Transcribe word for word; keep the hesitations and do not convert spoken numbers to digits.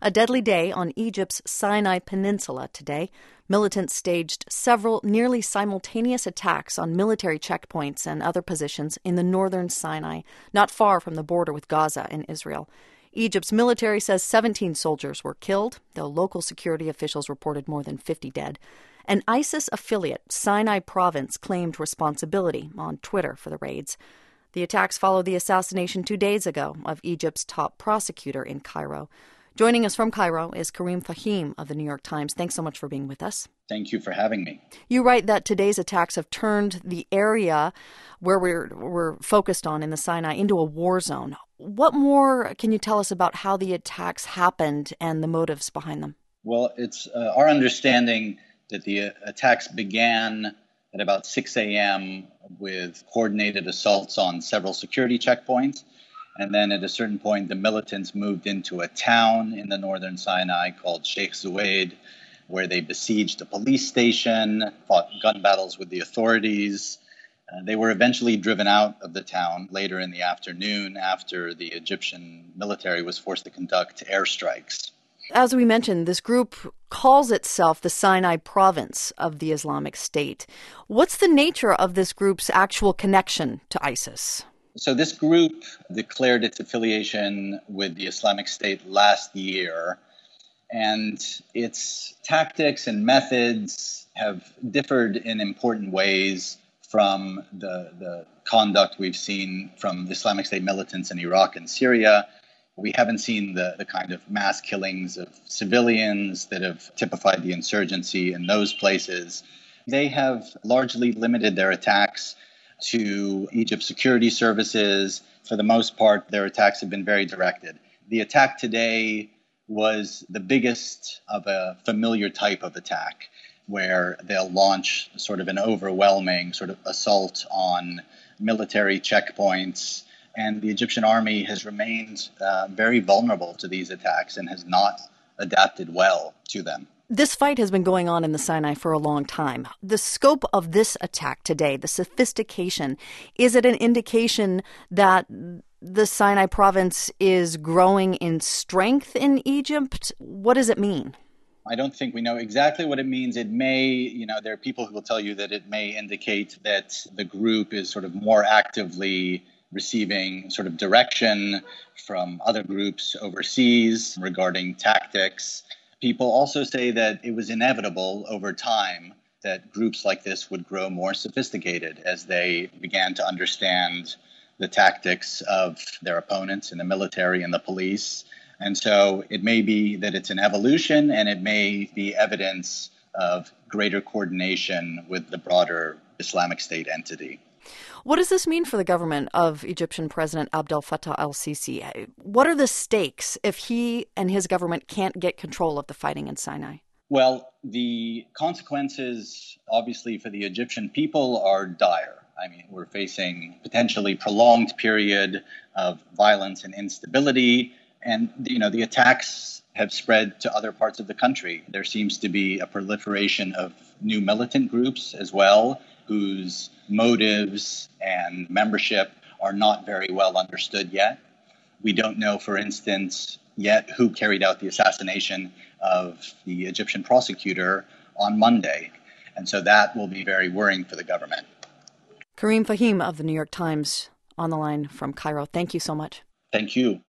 A deadly day on Egypt's Sinai Peninsula today. Militants staged several nearly simultaneous attacks on military checkpoints and other positions in the northern Sinai, not far from the border with Gaza and Israel. Egypt's military says seventeen soldiers were killed, though local security officials reported more than fifty dead. An ISIS affiliate, Sinai Province, claimed responsibility on Twitter for the raids. The attacks followed the assassination two days ago of Egypt's top prosecutor in Cairo. Joining us from Cairo is Karim Fahim of the New York Times. Thanks so much for being with us. Thank you for having me. You write that today's attacks have turned the area where we're, we're focused on in the Sinai into a war zone. What more can you tell us about how the attacks happened and the motives behind them? Well, it's uh, our understanding that the uh, attacks began at about six a.m. with coordinated assaults on several security checkpoints. And then at a certain point, the militants moved into a town in the northern Sinai called Sheikh Zuweid, where they besieged a police station, fought gun battles with the authorities. Uh, they were eventually driven out of the town later in the afternoon after the Egyptian military was forced to conduct airstrikes. As we mentioned, this group calls itself the Sinai Province of the Islamic State. What's the nature of this group's actual connection to ISIS? So this group declared its affiliation with the Islamic State last year, and its tactics and methods have differed in important ways from the, the conduct we've seen from the Islamic State militants in Iraq and Syria. We haven't seen the, the kind of mass killings of civilians that have typified the insurgency in those places. They have largely limited their attacks to Egypt's security services. For the most part, their attacks have been very directed. The attack today was the biggest of a familiar type of attack, where they'll launch sort of an overwhelming sort of assault on military checkpoints. And the Egyptian army has remained uh, very vulnerable to these attacks and has not adapted well to them. This fight has been going on in the Sinai for a long time. The scope of this attack today, the sophistication, is it an indication that the Sinai province is growing in strength in Egypt? What does it mean? I don't think we know exactly what it means. It may, you know, there are people who will tell you that it may indicate that the group is sort of more actively receiving sort of direction from other groups overseas regarding tactics. People also say that it was inevitable over time that groups like this would grow more sophisticated as they began to understand the tactics of their opponents in the military and the police. And so it may be that it's an evolution, and it may be evidence of greater coordination with the broader Islamic State entity. What does this mean for the government of Egyptian President Abdel Fattah al-Sisi? What are the stakes if he and his government can't get control of the fighting in Sinai? Well, the consequences, obviously, for the Egyptian people are dire. I mean, we're facing potentially prolonged period of violence and instability. And, you know, the attacks have spread to other parts of the country. There seems to be a proliferation of new militant groups as well, whose motives and membership are not very well understood yet. We don't know, for instance, yet who carried out the assassination of the Egyptian prosecutor on Monday. And so that will be very worrying for the government. Karim Fahim of the New York Times on the line from Cairo. Thank you so much. Thank you.